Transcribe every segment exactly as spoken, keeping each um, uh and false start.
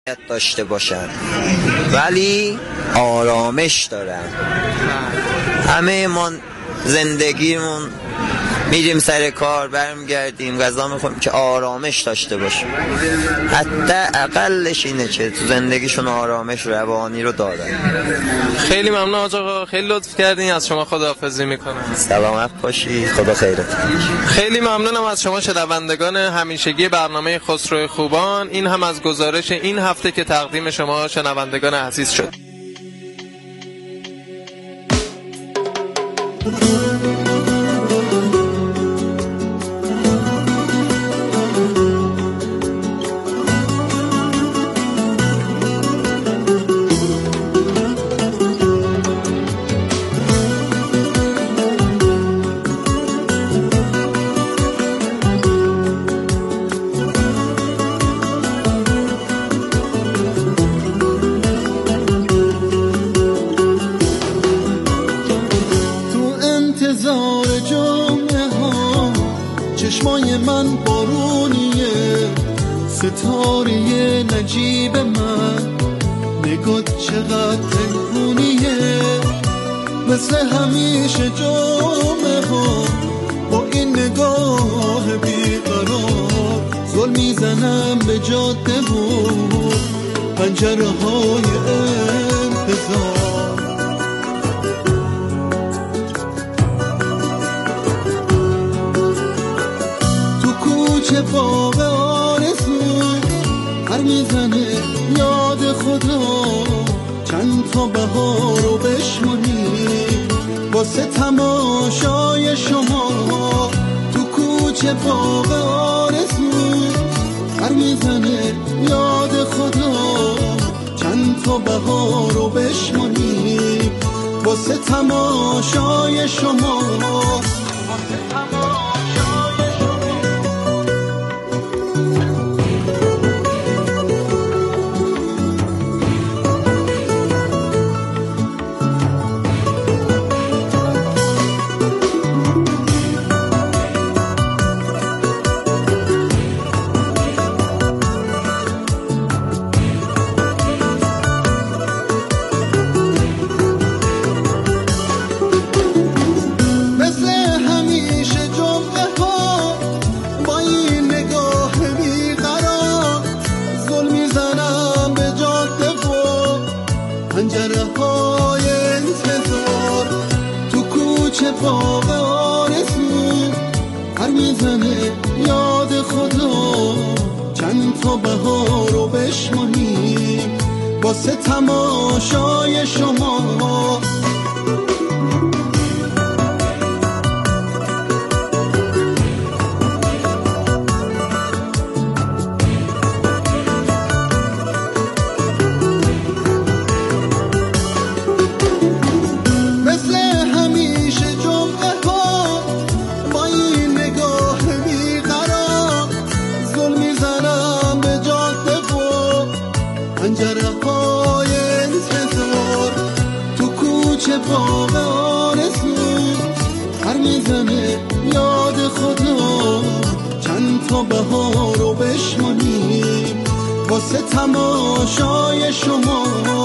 داشته باشن ولی آرامش دارن. همه ما زندگیمون میریم سر کار، برمیگردیم غذا میخوریم که آرامش داشته باشیم. حتی اقلش اینه که تو زندگیشون آرامش روانی رو دارن. خیلی ممنون آقا، خیلی لطف کردین. از شما خداحافظی میکنم. سلامت باشی، خدا خیرت. خیلی ممنونم از شما شنوندگان همیشگی برنامه خسرو خوبان. این هم از گزارش این هفته که تقدیم شما شنوندگان عزیز شد. چشمای من بارونیه، ستاره نجیب من، نگات چقدر تلفونیه. مثل همیشه جامعه ها با این نگاه بیقرار، زل میزنم به جاده و پنجره های انتظار. چه باغ آرزو هر میزنه یاد خدا، چند تا بهار رو بشمونی واسه تماشای شما. تو کوچه باغ آرزو هر میزنه یاد خدا، چند تا بهار رو بشمونی واسه تماشای شما. واسه تماشای باغ آرزو هر میزنه یاد خدا، چند تا بهار رو بشمونی واسه تماشای شما. باغ آرزو هر میزنه یاد خدا، چند تا بهار رو بشمونی واسه تماشای شما.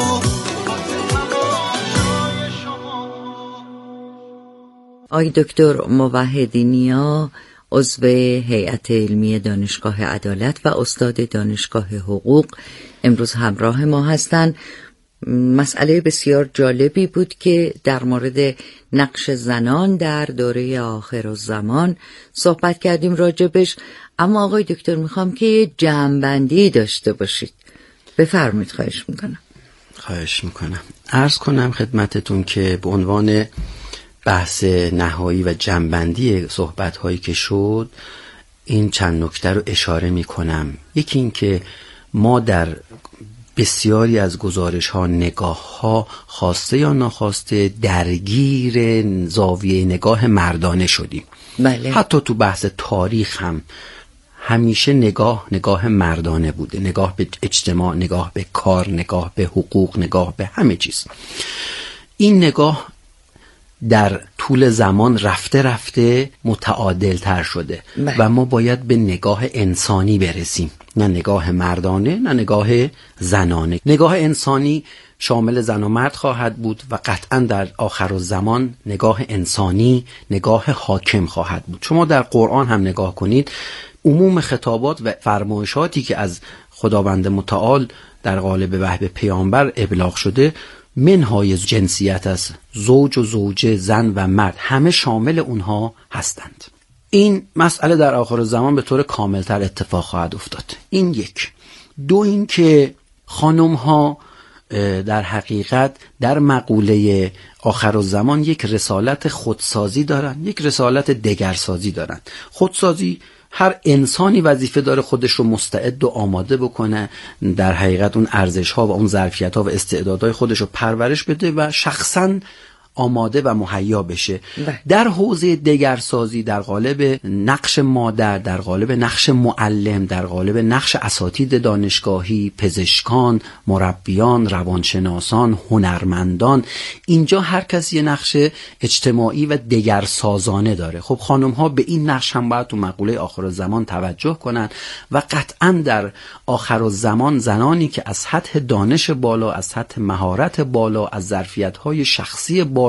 آقای دکتر موحدی نیا، عضو هیئت علمی دانشگاه عدالت و استاد دانشگاه حقوق، امروز همراه ما هستند. مسئله بسیار جالبی بود که در مورد نقش زنان در دوره آخرالزمان صحبت کردیم راجبش. اما آقای دکتر میخوام که یه جمع‌بندی داشته باشید. بفرمایید. خواهش میکنم. خواهش میکنم. عرض کنم خدمتتون که به عنوان بحث نهایی و جمع‌بندی صحبت‌هایی که شد، این چند نکته رو اشاره میکنم. یکی این که ما در بسیاری از گزارش ها، نگاه ها، خواسته یا ناخواسته درگیر زاویه نگاه مردانه شدیم. بله. حتی تو بحث تاریخ هم همیشه نگاه نگاه مردانه بوده، نگاه به اجتماع، نگاه به کار، نگاه به حقوق، نگاه به همه چیز. این نگاه در طول زمان رفته رفته متعادل تر شده بله. و ما باید به نگاه انسانی برسیم، نه نگاه مردانه نه نگاه زنانه. نگاه انسانی شامل زن و مرد خواهد بود و قطعا در آخر الزمان نگاه انسانی نگاه حاکم خواهد بود. شما در قرآن هم نگاه کنید، عموم خطابات و فرمایشاتی که از خداوند متعال در قالب وحی پیامبر ابلاغ شده منهای جنسیت است، زوج و زوجه، زن و مرد، همه شامل اونها هستند. این مسئله در آخر الزمان به طور کاملتر اتفاق خواهد افتاد. این یک. دو، این که خانم ها در حقیقت در مقوله آخر الزمان یک رسالت خودسازی دارن، یک رسالت دگرسازی دارن. خودسازی هر انسانی وظیفه داره خودش رو مستعد و آماده بکنه، در حقیقت اون ارزش ها و اون ظرفیت ها و استعدادهای خودش رو پرورش بده و شخصاً آماده و مهیا بشه. ده. در حوزه دگرسازی در قالب نقش مادر، در قالب نقش معلم، در قالب نقش اساتید دانشگاهی، پزشکان، مربیان، روانشناسان، هنرمندان، اینجا هر کسی نقش اجتماعی و دگرسازانه داره. خب خانم ها به این نقش هم باید تو مقوله آخر الزمان توجه کنن و قطعا در آخر الزمان زنانی که از سطح دانش بالا، از سطح مهارت بالا، از ظرفیت های شخصی بالا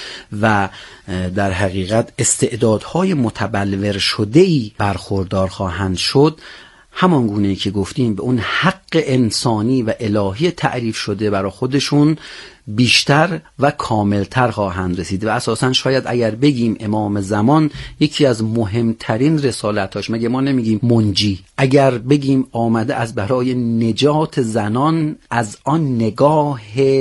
و در حقیقت استعدادهای متبلور شده‌ای برخوردار خواهند شد، همان گونه‌ای که گفتیم به اون حق انسانی و الهی تعریف شده برای خودشون بیشتر و کاملتر خواهند رسید. و اساساً شاید اگر بگیم امام زمان یکی از مهمترین رسالتاش، مگه ما نمیگیم منجی، اگر بگیم آمده از برای نجات زنان از آن نگاه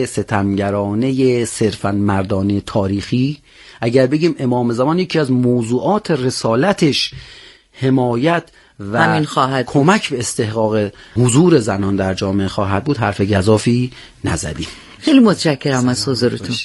ستمگرانه صرفاً مردانه تاریخی، اگر بگیم امام زمان یکی از موضوعات رسالتش حمایت و کمک به استحقاق حضور زنان در جامعه خواهد بود، حرف گزافی نزدیم. خیلی متشکرم از حضورتون.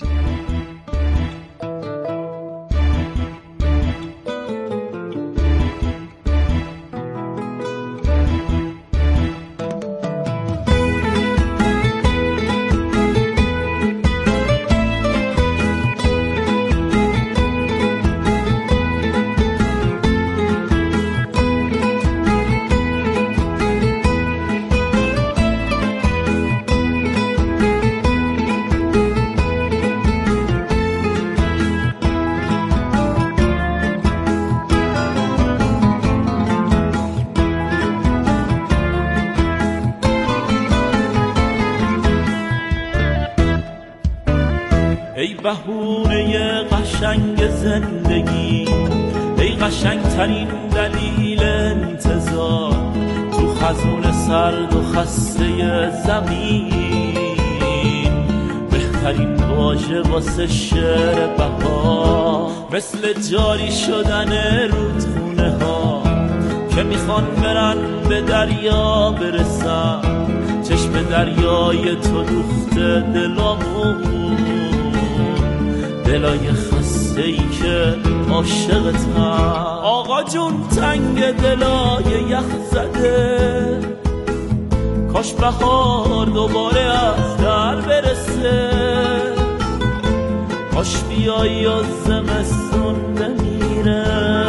بهونه قشنگ زندگی، ای قشنگ ترین دلیل انتظار تو خزون سرد و خسته زمین، بهترین واژه واسه شعر بهار، مثل جاری شدن رودخونه ها که میخوان برن به دریا برسن، چشم دریای تو دوخته دلامون، دلای خسته ای که عاشقتم. آقا جون تنگ دلای یخ زده، کاش بهار دوباره از در برسه، کاش بیایی و زمستون بمیره،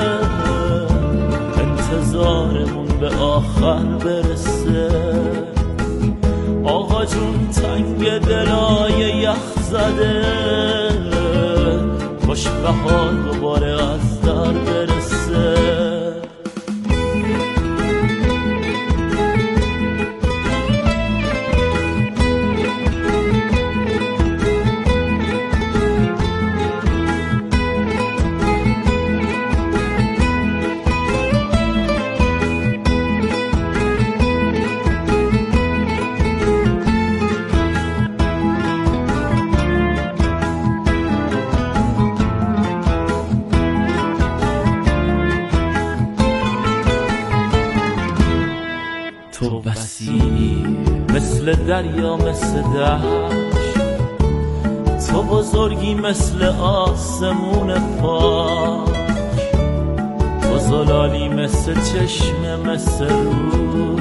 انتظارمون به آخر برسه. آقا جون تنگ دلای یخ زده، کاش بهار دوباره از در برسه. تو وسیعی مثل دریا، مثل دشت، تو بزرگی مثل آسمون پاک، تو زلالی مثل چشم، مثل رو،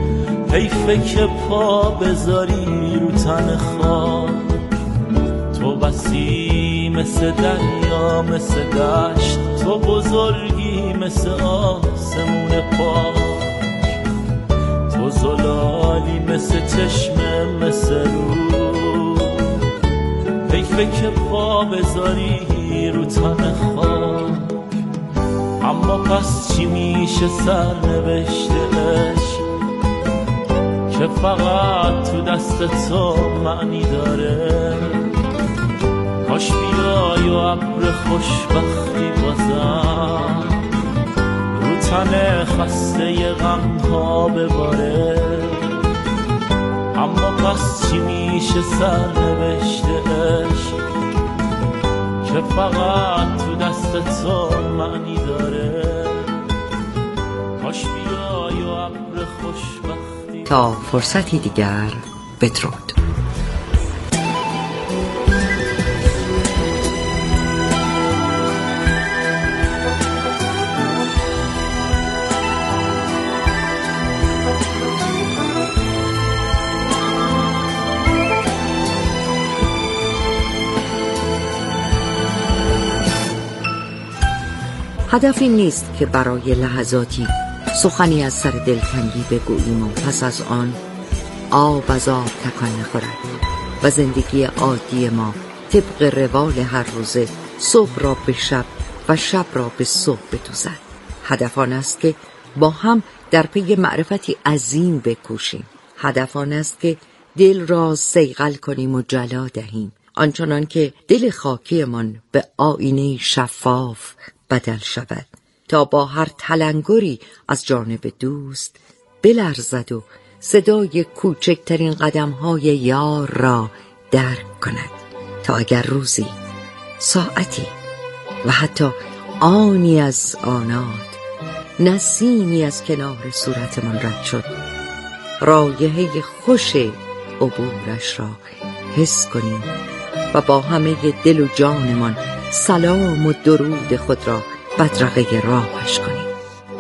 حیفه که پا بذاری رو تن خاک. تو بسی مثل دریا مثل دشت، تو بزرگی مثل آسمون پاک، تو زلالی مثل چشمه مثل رو، حیفه که پا بذاری رو تن خاک. اما پس چی میشه سرنوشت عشق که فقط تو دست تو معنی داره؟ کاش بیای و ابر خوشبختی بازم رو تن خسته غم ها بباره. اما پس چی میشه سرنوشت عشق که فقط تو دست تو معنی داره؟ کاش بیای و ابر خوشبختی. تا فرصتی دیگر بدرود. هدف این نیست که برای لحظاتی سخنی از سر دلتنگی بگوییم و پس از آن آب از آب تکان نخورد و زندگی عادی ما طبق روال هر روزه صبح را به شب و شب را به صبح بدوزد. هدف آن است که با هم در پی معرفتی عظیم بکوشیم. هدف آن است که دل را صیقل کنیم و جلا دهیم، آنچنان که دل خاکیمان به آینه شفاف بدل شود تا با هر تلنگری از جانب دوست بلرزد و صدای کوچکترین قدم‌های یار را درک کند، تا اگر روزی، ساعتی و حتی آنی از آنات نسیمی از کنار صورتمان رد شد، رایحه خوش عبورش را حس کنیم و با همه دل و جانمان سلام و درود خود را بدرقه راهش کنیم.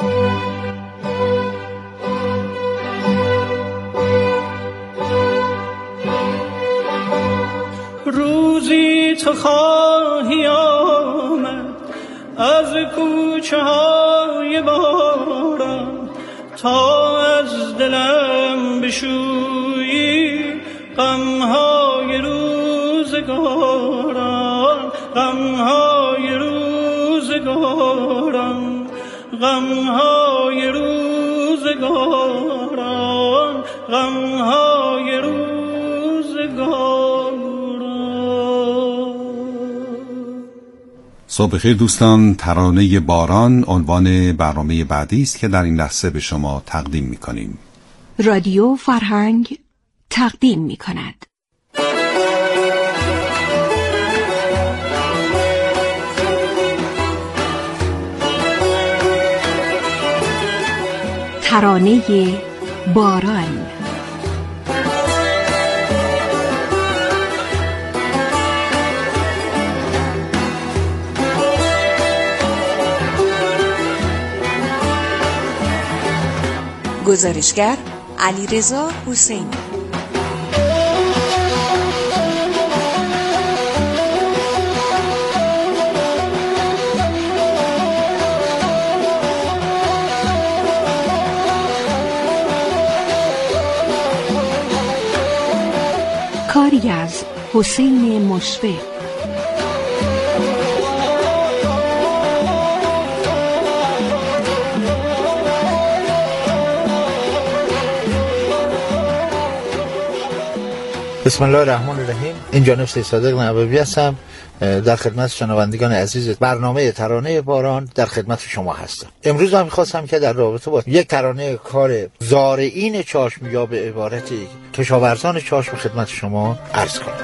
روزی تو خواهی آمد از کوچه های باران تا از دلم بشویی غمهای روزگاران، غمهای روزگاران، غمهای روزگاران، غمهای روزگاران. صبح بخیر دوستان، ترانه باران عنوان برنامه بعدی است که در این لحظه به شما تقدیم می‌کنیم. رادیو فرهنگ تقدیم می‌کند. ترانه باران. گزارشگر علیرضا حسینی. کاری از حسین مشفق. بسم الله الرحمن الرحیم. این جانب سید صادق نبوی هستم، در خدمت شنوندگان عزیز برنامه ترانه باران در خدمت شما هستم. امروز من می‌خواستم که در رابطه با یک ترانه کار زارعین چاشم یا به عبارتی کشاورزان چاشم خدمت شما عرض کنم.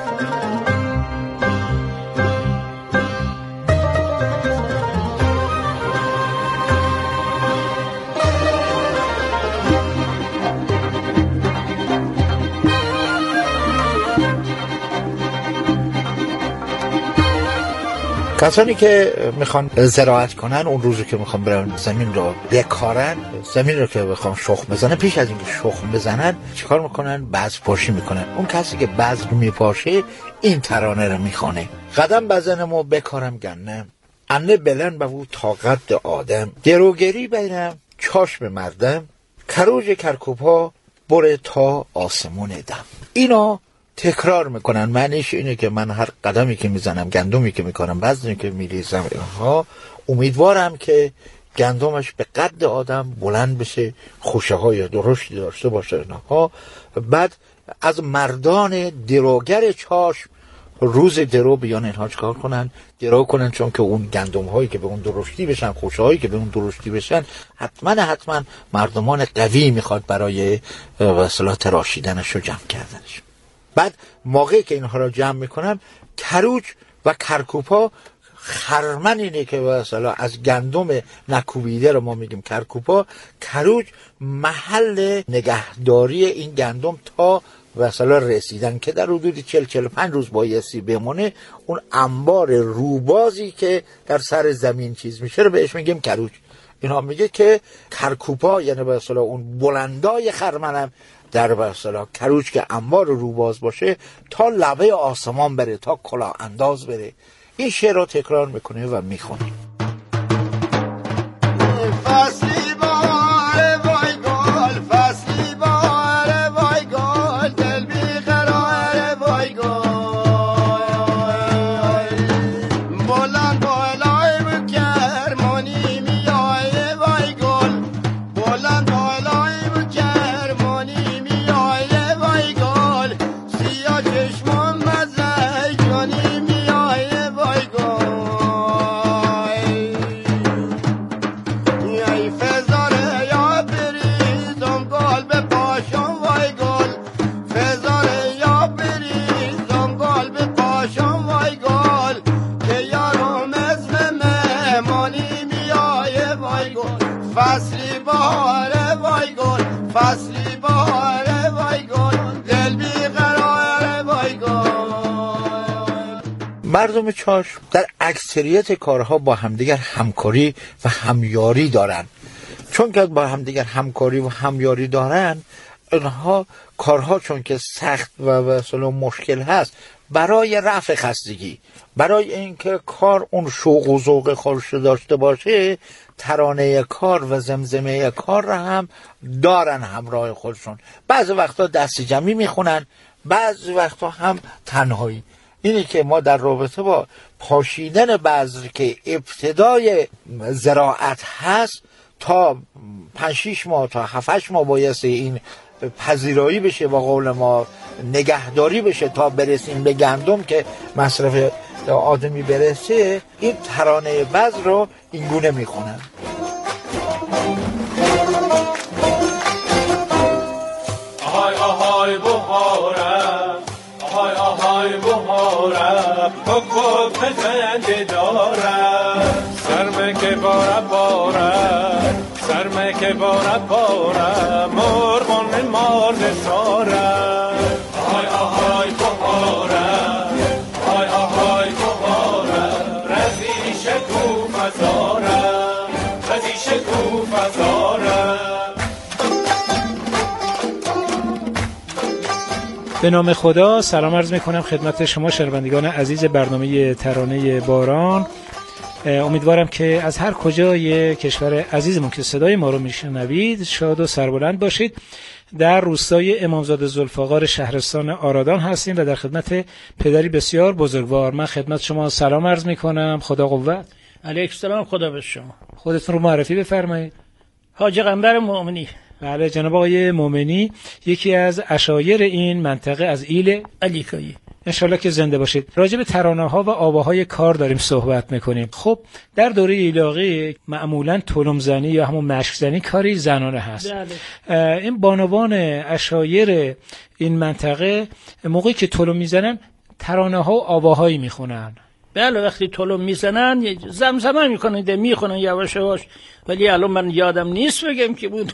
کسانی که میخوان زراعت کنن، اون روزی که میخوان برن زمین رو بکارن، زمین رو که بخوام شخم بزنن، پیش از اینکه شخم بزنن چیکار میکنن؟ بذر پاشی میکنن. اون کسی که بذر میپاشه این ترانه رو میخونه: قدم بزنم و بکارم گندم، انه بلند به او طاقت آدم، دروگری بینم چاشم مردم، کروج کرکوبا بره تا آسمون دم. اینا تکرار میکنن. معنیش اینه که من هر قدمی که میزنم، گندمی که میکنم، بذری که میریزم، اینها امیدوارم که گندمش به قد آدم بلند بشه، خوشه های درشتی داشته باشه اینها. بعد از مردان دروگر چاشم روز درو بیان اینها چکار کنن؟ درو کنن، چون که اون گندم هایی که به اون درشتی بشن، خوشه هایی که به اون درشتی بشن، حتما حتما مردمان قوی میخواد برای اصطلاح تراشیدنش و جمع کردنش. بعد موقعی که اینها را جمع میکنن، کروج و کرکوپا، خرمن اینه که مثلا از گندم نکوبیده رو ما میگیم کرکوپا، کروج محل نگهداری این گندم تا مثلا رسیدن که در حدود چهل چهل و پنج روز بایستی بمونه. اون انبار روبازی که در سر زمین چیز میشه رو بهش میگیم کروج. اینها میگه که کرکوپا یعنی به اصطلاح اون بلندای خرمنم در به اصطلاح کروج که انبار روباز باشه تا لبه آسمان بره، تا کلاه انداز بره. این شعر رو تکرار میکنه و میخونه: فصلی باره وای گل، فصلی باره وای گل، دل بیقراره وای گل، بلند بالای بکرمانی میای وای گل، بلند بالای بکرمانی میای وای گل، سیاه چشمم مزه جانی میای وای گل. ای فزاره یا بریزم گل به پاشم وای گل، فزاره یا بریزم گل به پاشم وای گل، که یارم اسم مهمانی میای وای گل، فصلی بهاره وای گل، فصلی بهاره وای گل، دل بیقراره وای گل. مردم چاشم در اکثریت کارها با همدیگر همکاری و همیاری دارن. چون که با همدیگر همکاری و همیاری دارن، اینها کارها چون که سخت و مثلا مشکل هست، برای رفع خستگی، برای اینکه کار اون شوق و ذوق خودش داشته باشه، ترانه کار و زمزمه کار را هم دارن همراه خودشون. بعضی وقتا دست جمعی میخونن، بعضی وقتا هم تنهایی. اینی که ما در رابطه با پاشیدن بذر که ابتدای زراعت هست، تا پنج شیش ماه تا هفت ماه بایسته این پذیرایی بشه و قول ما نگهداری بشه تا برسیم به گندم که مصرف آدمی برسه. این ترانه بذر رو اینگونه میخونن: آهای آهای بهارم، آهای آهای بهارم، بک بک بزنده دارم، سرمه که بارم بارم، سرمه که بارم بارم، مرغان مار نسارم. آهای آهای بهارم، آهای آهای بهارم، رزیش کو فزارم، رزیش کو فزارم. به نام خدا سلام عرض میکنم خدمت شما شنوندگان عزیز برنامه ترانه باران. امیدوارم که از هر کجای کشور عزیزمون که صدای ما رو میشنوید شاد و سربلند باشید. در روستای امامزاده ذوالفقار شهرستان آرادان هستیم و در خدمت پدری بسیار بزرگوار. من خدمت شما سلام عرض میکنم. خدا قوت. علیکم سلام. خدا به شما. خودتون رو معرفی بفرمایید. حاج قنبر مومنی. بله جناب آقای مومنی، یکی از عشایر این منطقه از ایل علیکایی. انشالله که زنده باشید. راجع به ترانه ها و آواهای کار داریم صحبت میکنیم. خب در دوره ایلاقی معمولا تلم زنی یا همون مشک زنی کاری زنانه هست. بله. این بانوان عشایر این منطقه موقعی که تلم میزنن ترانه ها و آواهایی میخونن. بله وقتی تلم میزنن زمزمه میکنن، ده میخونن یواش یواش، ولی الان من یادم نیست بگم که بود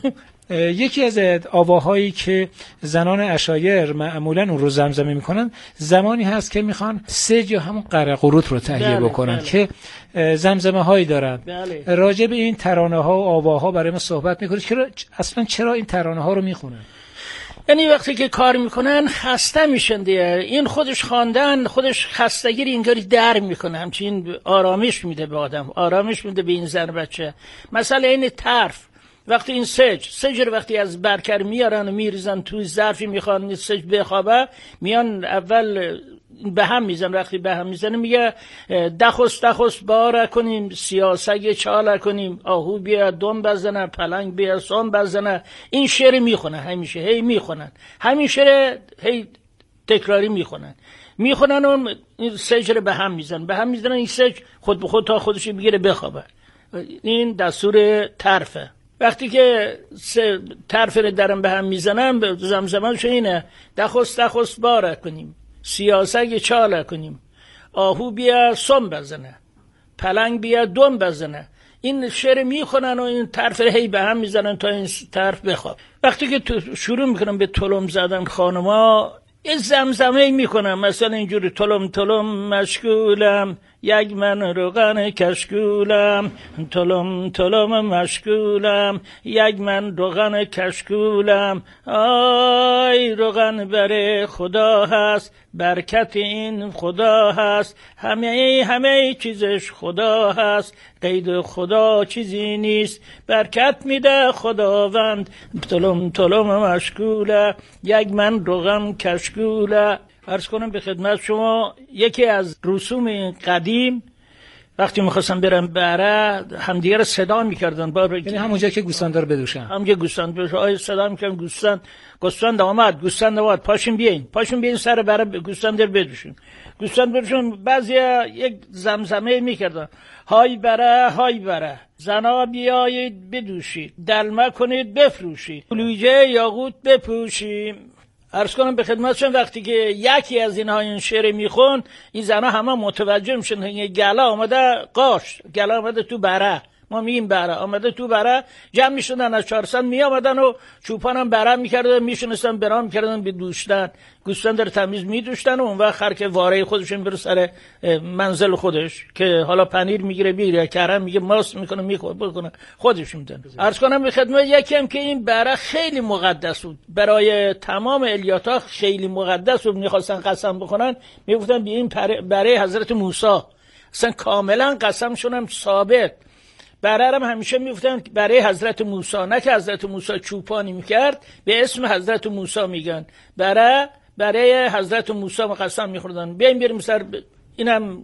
یکی از آواهایی که زنان عشایر معمولا اون رو زمزمه میکنن زمانی هست که میخوان سج یا همون قره قروت رو تهیه بله، بکنن بله. که زمزمه هایی دارن. بله. راجع به این ترانه ها و آواها برای ما صحبت میکنید که اصلا چرا این ترانه ها رو میخونن؟ یعنی وقتی که کار میکنن خسته میشن دیگه، این خودش خواندن خودش خستگی رو اینطوری در میکنه، همچین آرامش میده به آدم، آرامش میده به این زن بچه. مثلا این طرف وقتی این سج سج رو وقتی از برکر میارن و میریزن توی ظرفی میخوان این سج بخوابه، میان اول به هم میزن، وقتی به هم میزنه میگه دخست دخست باره کنیم، سیاسگ چاله کنیم، آهو بیا دم بزنه، پلنگ بیا سام بزنه. این شعر میخونه همیشه، هی میخونن همین شعر، هی تکراری میخونن میخونن و این سج رو به هم میزن به هم میزنن این سج خود به خود تا خودش بگیره بخوابه. این دستور طرفه. وقتی که طرف رو درم به هم میزنن زمزمه‌ش اینه دخست دخست باره کنیم، سیاسگ چاله کنیم، آهو بیا سم بزنه، پلنگ بیا دم بزنه. این شعر میخونن و این طرف هی به هم میزنن تا این طرف بخواب. وقتی که شروع میکنن به تلم زدن خانما یه زمزمه میکنن، مثلا اینجوری تلم تلم مشغولم، یک من روغن کشکولم، تلم تلم مشغولم، یک من روغن کشکولم. آی روغن بر خدا هست، برکت این خدا هست، همه همه چیزش خدا هست، قید خدا چیزی نیست، برکت میده خداوند. تلم تلم مشغوله، یک من روغن کشکوله. عرض کنم به خدمت شما یکی از رسوم قدیم وقتی میخواستن برن بره همدیگه رو صدا میکردن، یعنی همونجا که گوسفند رو بدوشن، همونجا گوسفند بدوشن، آی صدا میکردن گوسفند گوسفند آمد، گوسفند آمد، پاشین بیاین پاشین بیاین سر بره گوسفند رو بدوشن، گوسفند بدوشن. بعضیا یک زمزمه میکردن، های بره های بره، زنا بیایید بدوشید، دلمه کنید بفروشید، کلوجه یاقوت بپوشیم. عرض کنم به خدمتشون وقتی که یکی از اینها این شعر میخون این زنها همه متوجه میشن این گله آمده قاش، گله آمده تو بره، ما میگیم بره، آمده تو بره. جمع میشدن از چهارصد می آمدن و چوپان هم بره میکردن، میشنستن برام میکردن به دوشتن، گوسفند رو تمیز میدوشتن و اون وقت هر که واره خودشون بره سر منزل خودش که حالا پنیر میگیره بیره، کرم میگه ماست میکنه میخوره بکنه خودش میدن. عرض کنم به خدمت یکی هم که این بره خیلی مقدس بود برای تمام الیاتا، خیلی مقدس بود. میخواستن قسم بکنن میگفتن به این بره حضرت موسی، اصلا کاملا قسمشون هم ثابت. بره هم همیشه میگفتن برای حضرت موسی، نه که حضرت موسی چوپانی میکرد به اسم حضرت موسی میگن بره، برای حضرت موسی قسم میخوردن. بیایم بریم سر ب... اینم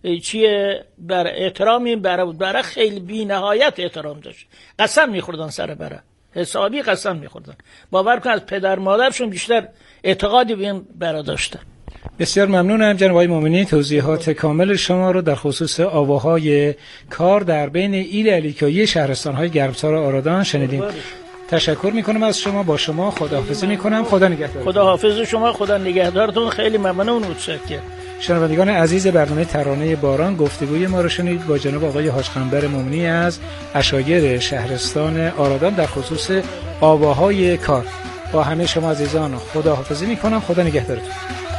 چیه بر احترام این بره بود. بره خیلی بی نهایت احترام داشت، قسم میخوردن سر بره، حسابی قسم میخوردن. باور کن از پدر مادرشون بیشتر اعتقادی به این بره داشتن. بسیار ممنونم جناب آقای مومنی، توضیحات کامل شما رو در خصوص آواهای کار در بین ایل علیکایی شهرستان‌های گرمسار و آرادان شنیدیم. تشکر میکنم از شما، با شما خداحافظی میکنم. خدا نگهدار. خدا حافظ شما، خدا نگهدارتون. خیلی ممنون و متشکرم. شنوندگان عزیز برنامه ترانه باران، گفتگوی ما رو شنید با جناب آقای حاج قنبر مومنی از عشایر شهرستان آرادان در خصوص آواهای کار. با همه شما عزیزان خداحافظی میکنم. خدا نگهدارتون.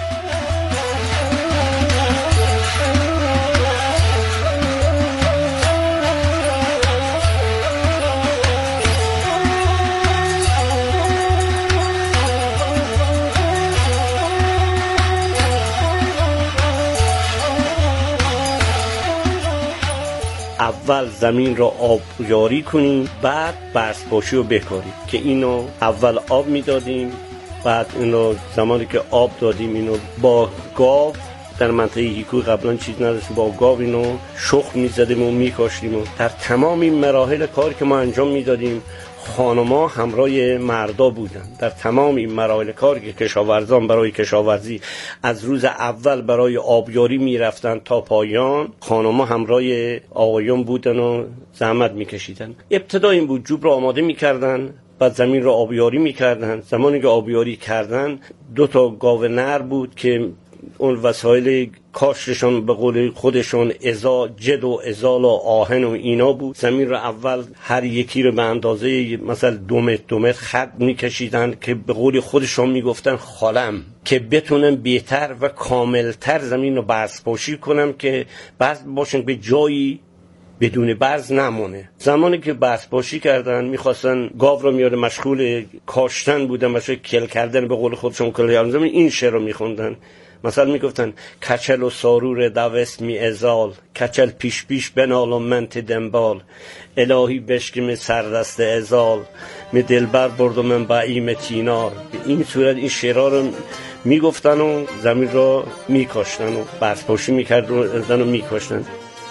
اول زمین را آبیاری کنیم، بعد برس‌پاشی رو بکاریم که اینو اول آب میدادیم، بعد اینو زمانی که آب دادیم اینو با گاو در منطقه هیکو قبلا چیز نداشتیم، با گاو اینو شخم میزدیم و میکاشتیم و در تمام این مراحل کاری که ما انجام میدادیم خانما همراه مردا بودن. در تمام این مراحل کاری که کشاورزان برای کشاورزی از روز اول برای آبیاری میرفتن تا پایان، خانما همراه آقایان بودن و زحمت میکشیدن. ابتدا این بود جوب را آماده میکردن، بعد زمین را آبیاری میکردن. زمانی که آبیاری کردن دو تا گاو نر بود که اون وسایل کاشتشان به قول خودشان ازا جد و ازال و آهن و اینا بود. زمین رو اول هر یکی رو به اندازه مثلا دو متر دو متر خط میکشیدن که به قول خودشان میگفتن خالم، که بتونن بهتر و کاملتر زمین رو برزپاشی کنم که برز باشن به جایی بدون برز نمونه. زمانی که برزپاشی کردن میخواستن گاو رو میاره مشغول کاشتن بودن، مشغول کل کردن به قول خودشون کل زمین این شعر رو میخوندن. مثلا میگفتن کچل و سارور دوست می ازال، کچل پیش پیش بنال و منت دنبال، الهی بشکم سردست ازال، می دلبر برد و من با ایم تینار. به این صورت این شعرها رو میگفتن و زمین رو میکاشتن و برزپاشی میکرد و زن رو میکاشتن.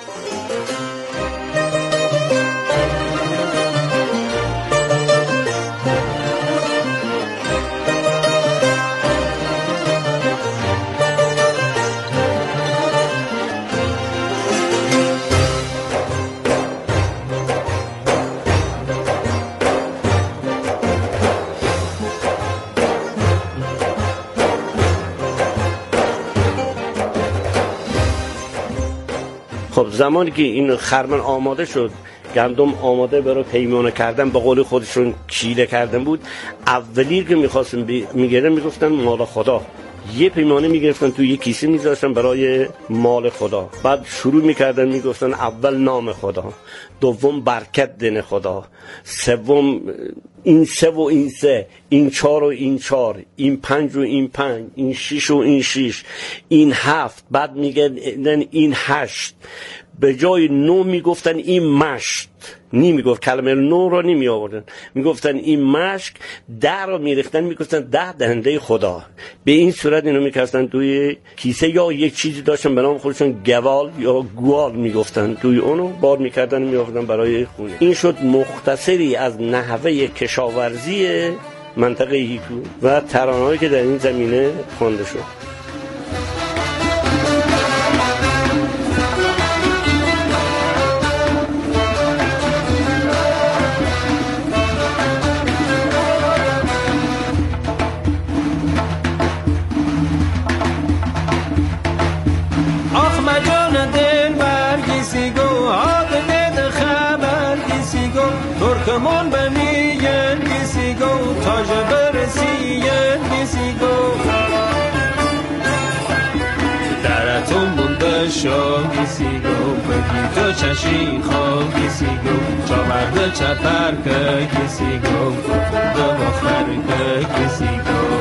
خب زمانی که این خرمن آماده شد، گندم آماده برای پیمانه کردن به قول خودشون کیله کردن بود، اولی که میخواستن میگردن میگفتن مال خدا. یه پیمانه میگرفتن تو یه کیسه میذاشتن برای مال خدا. بعد شروع میکردن میگفتن اول نام خدا، دوم برکت دین خدا، سوم این سه و این سه، این چار و این چار، این پنج و این پنج، این شیش و این شیش، این هفت. بعد میگن این هشت. به جای نو میگفتن این مشت، نی میگفت کلمه نو رو نمی آوردن، میگفتن این مشک. ده رو میریختن میگفتن ده دهنده خدا. به این صورت اینو میکردن توی کیسه یا یک چیزی داشتن به نام خودشون گوال یا گوال میگفتن، توی اونو بار میکردن میآوردن برای خونه. این شد مختصری از نحوه کشاورزی منطقه هیکو و ترانه‌هایی که در این زمینه خوانده شد. ترکمان بمیگن کسی گو تاج برسیگن کسی گو درتون بونده شو کسی گو بگی تو چشی خواه کسی گو چاورده چپر که کسی گو بونده مخر که کسی گو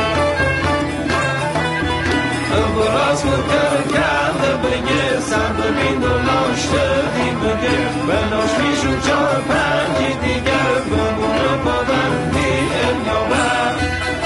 براز مکر کرده بگه سر ببین و ناشته دی بگه به ناش میشون چار پنجی دیگر بمونه با بندی امیابر.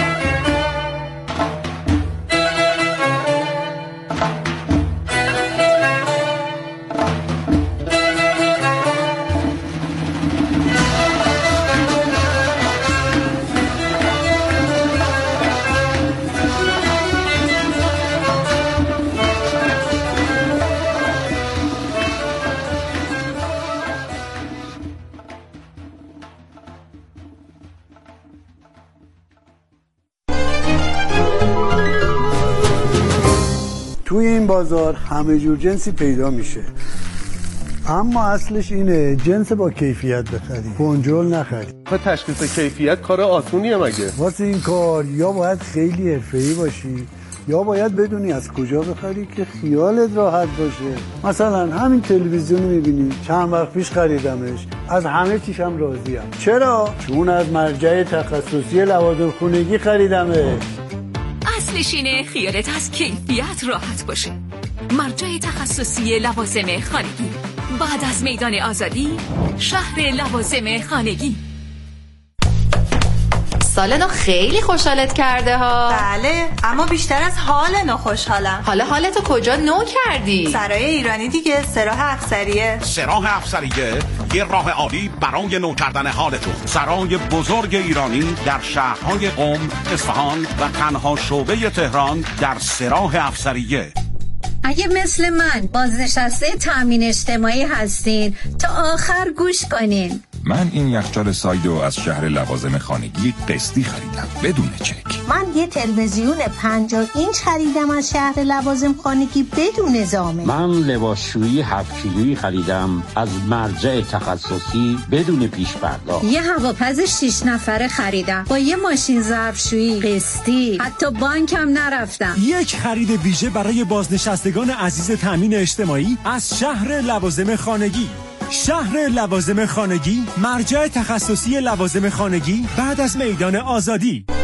توی این بازار همه جور جنسی پیدا میشه، اما اصلش اینه جنس با کیفیت بخری، کنجول نخری. خب تشخیص کیفیت کار آسونیه مگه؟ واسه این کار یا باید خیلی حرفه‌ای باشی یا باید بدونی از کجا بخری که خیالت راحت باشه. مثلا همین تلویزیون میبینی، چند وقت پیش خریدمش، از همه چیش هم راضیم. چرا؟ چون از مرجع تخصصی لوازم خونگی خریدمش. اصلش اینه خیالت از کیفیت راحت باشه. مرجع تخصصی لوازم خانگی، بعد از میدان آزادی، شهر لوازم خانگی. سال نو خیلی خوشحالت کرده ها. بله، اما بیشتر از حال نو خوشحالم. حالا حالتو کجا نو کردی؟ سرای ایرانی دیگه، سراح افسریه. سراح افسریه یه راه عالی برای نو کردن حالتون. سرای بزرگ ایرانی در شهرهای قم، اصفهان و تنها شعبه تهران در سراح افسریه. اگه مثل من بازنشسته تامین اجتماعی هستین تا آخر گوش کنین. من این یخچال سایدو از شهر لوازم خانگی قسطی خریدم بدون چک. من یه تلویزیون پنجاه اینچ خریدم از شهر لوازم خانگی بدون زامن. من لباسشویی هفت کیلویی خریدم از مرجع تخصصی بدون پیش پرداخت. یه هواپز شش نفره خریدم با یه ماشین ظرفشویی قسطی، حتی بانکم نرفتم. یک خرید ویژه برای بازنشستگان عزیز تامین اجتماعی از شهر لوازم خانگی. شهر لوازم خانگی، مرجع تخصصی لوازم خانگی بعد از میدان آزادی.